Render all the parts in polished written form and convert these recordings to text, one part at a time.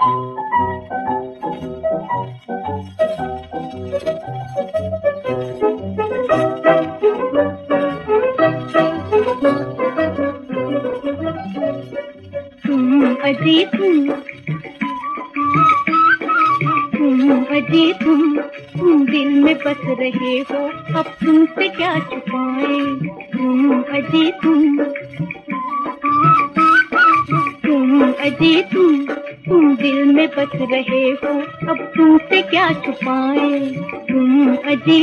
अजी तुम दिल में बस रहे हो, अब तुमसे क्या छुपाए। अजी तुम दिल में बस रहे हो, अब तुमसे क्या छुपाए। अजी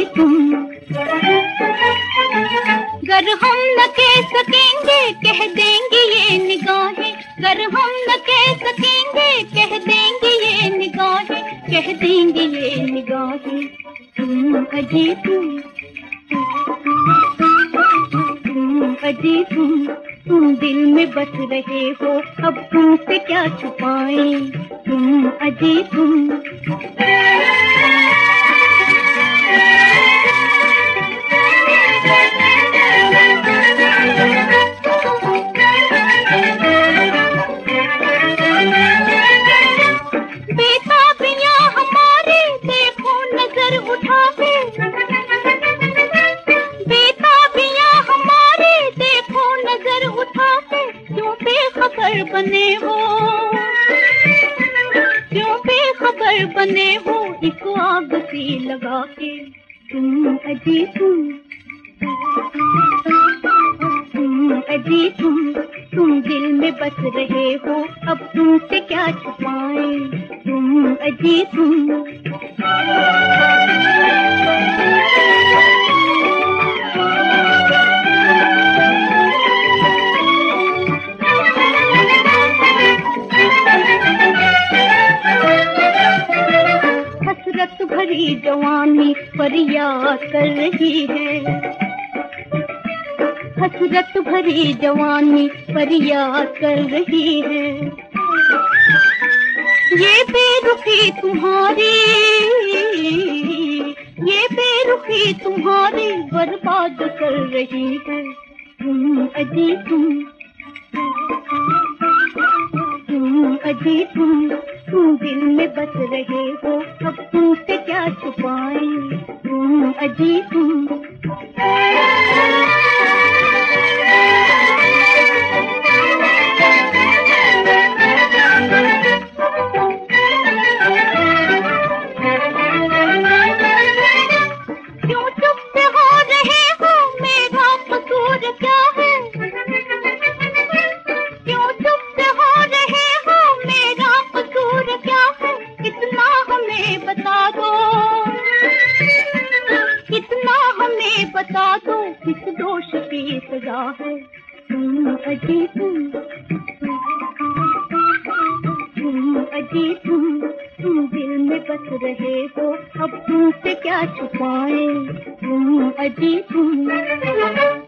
गर हम न कह सकेंगे कह देंगी ये निगाहें, गर हम न कह सकेंगे कह देंगी ये निगाहें, कह देंगी ये निगाहें। अजी तुम दिल में बस रहे हो, अब तुमसे क्या छुपाए। अजी बेताबियां हमारे देखो नजर उठा के, बेताबियां हमारे देखो नजर उठा के, क्यों बेखबर बने हो, क्यों बेखबर बने हो एक आग सी लगा के। अजी तुम दिल में बस रहे हो, अब तुमसे क्या छुपाए। अजी हसरत भरी जवानी फरियाद कर रही है, हसरत भरी जवानी फरियाद कर रही है। ये बेरुखी तुम्हारी, ये बेरुखी तुम्हारी बर्बाद कर रही है। अजी तुम दिल में बस रहे हो, अब तुमसे क्या छुपाए। अजी क्यों चुप हो रहे हो, मेरा कसूर क्या है। क्यों चुप हो रहे हो, मेरा कसूर क्या है। इतना हमें बता दो, इतना हमें बता दो, किस दोष की सजा है। अजी तुम दिल में बस रहे हो, अब तुमसे क्या छुपाए। अजी